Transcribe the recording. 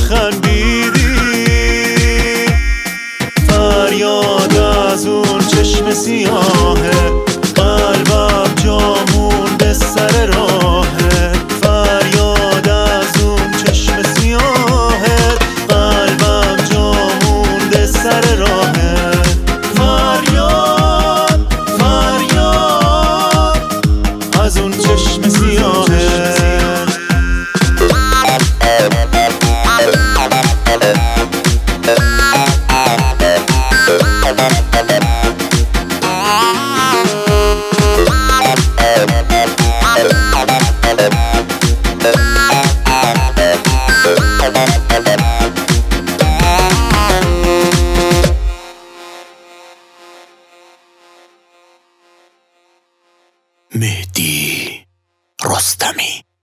خندیدی. فریاد از اون چشم سیاهه، قلبم جامون به سر راهه. فریاد از اون چشم سیاهه، قلبم جامون به سر راهه. فریاد فریاد از اون چشم سیاهه. مهدی رستمی.